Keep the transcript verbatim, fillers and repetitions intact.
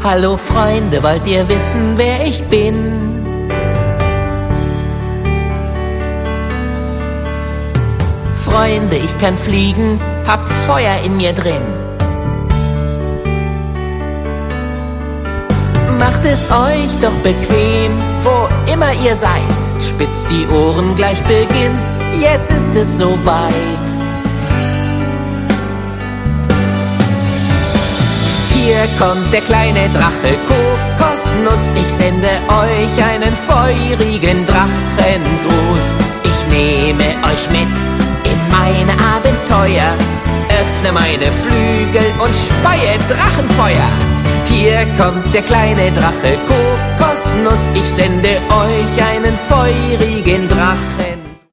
Hallo Freunde, wollt ihr wissen, wer ich bin? Freunde, ich kann fliegen, hab Feuer in mir drin. Macht es euch doch bequem, wo immer ihr seid. Spitzt die Ohren, gleich beginnt's, jetzt ist es soweit. Hier kommt der kleine Drache Kokosnuss. Ich sende euch einen feurigen Drachengruß. Ich nehme euch mit in meine Abenteuer, öffne meine Flügel und speie Drachenfeuer. Hier kommt der kleine Drache Kokosnuss. Ich sende euch einen feurigen Drachen.